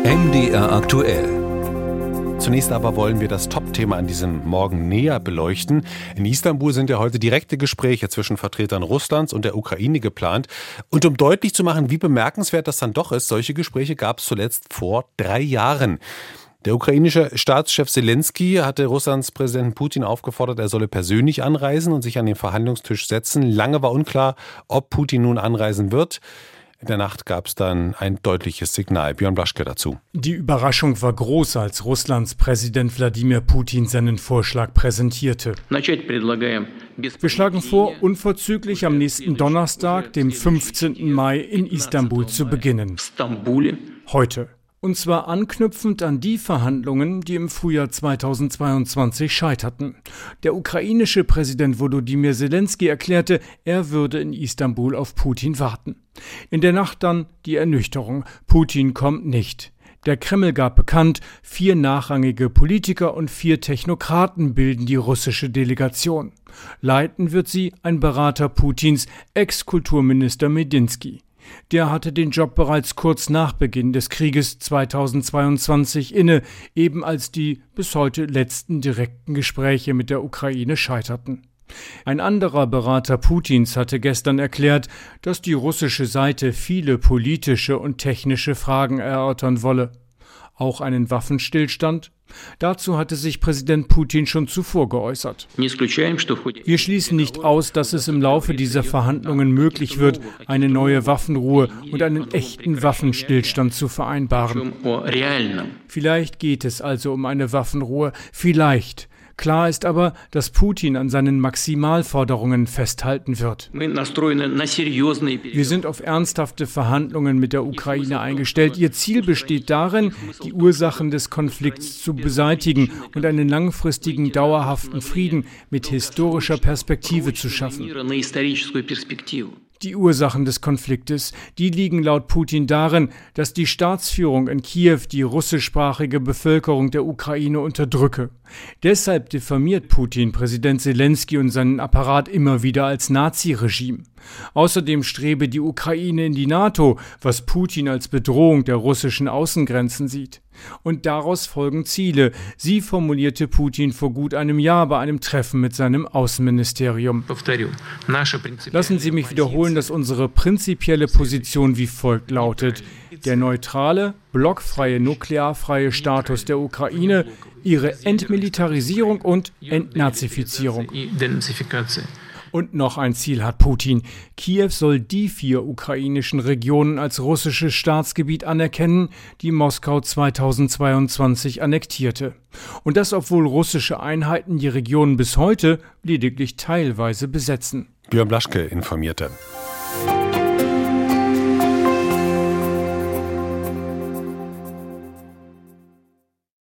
MDR aktuell. Zunächst aber wollen wir das Top-Thema an diesem Morgen näher beleuchten. In Istanbul sind ja heute direkte Gespräche zwischen Vertretern Russlands und der Ukraine geplant. Und um deutlich zu machen, wie bemerkenswert das dann doch ist, solche Gespräche gab es zuletzt vor 3 Jahren. Der ukrainische Staatschef Selensky hatte Russlands Präsidenten Putin aufgefordert, er solle persönlich anreisen und sich an den Verhandlungstisch setzen. Lange war unklar, ob Putin nun anreisen wird. In der Nacht gab es dann ein deutliches Signal. Björn Blaschke dazu. Die Überraschung war groß, als Russlands Präsident Wladimir Putin seinen Vorschlag präsentierte. Wir schlagen vor, unverzüglich am nächsten Donnerstag, dem 15. Mai, in Istanbul zu beginnen. Heute. Und zwar anknüpfend an die Verhandlungen, die im Frühjahr 2022 scheiterten. Der ukrainische Präsident Volodymyr Selensky erklärte, er würde in Istanbul auf Putin warten. In der Nacht dann die Ernüchterung. Putin kommt nicht. Der Kreml gab bekannt, 4 nachrangige Politiker und 4 Technokraten bilden die russische Delegation. Leiten wird sie ein Berater Putins, Ex-Kulturminister Medinsky. Der hatte den Job bereits kurz nach Beginn des Krieges 2022 inne, eben als die bis heute letzten direkten Gespräche mit der Ukraine scheiterten. Ein anderer Berater Putins hatte gestern erklärt, dass die russische Seite viele politische und technische Fragen erörtern wolle. Auch einen Waffenstillstand? Dazu hatte sich Präsident Putin schon zuvor geäußert. Wir schließen nicht aus, dass es im Laufe dieser Verhandlungen möglich wird, eine neue Waffenruhe und einen echten Waffenstillstand zu vereinbaren. Vielleicht geht es also um eine Waffenruhe, vielleicht. Klar ist aber, dass Putin an seinen Maximalforderungen festhalten wird. Wir sind auf ernsthafte Verhandlungen mit der Ukraine eingestellt. Ihr Ziel besteht darin, die Ursachen des Konflikts zu beseitigen und einen langfristigen, dauerhaften Frieden mit historischer Perspektive zu schaffen. Die Ursachen des Konfliktes, die liegen laut Putin darin, dass die Staatsführung in Kiew die russischsprachige Bevölkerung der Ukraine unterdrücke. Deshalb diffamiert Putin Präsident Selensky und seinen Apparat immer wieder als Nazi-Regime. Außerdem strebe die Ukraine in die NATO, was Putin als Bedrohung der russischen Außengrenzen sieht. Und daraus folgen Ziele. Sie formulierte Putin vor gut einem Jahr bei einem Treffen mit seinem Außenministerium. Lassen Sie mich wiederholen, dass unsere prinzipielle Position wie folgt lautet: Der neutrale, blockfreie, nuklearfreie Status der Ukraine, ihre Entmilitarisierung und Entnazifizierung. Und noch ein Ziel hat Putin. Kiew soll die 4 ukrainischen Regionen als russisches Staatsgebiet anerkennen, die Moskau 2022 annektierte. Und das, obwohl russische Einheiten die Regionen bis heute lediglich teilweise besetzen. Björn Blaschke informierte.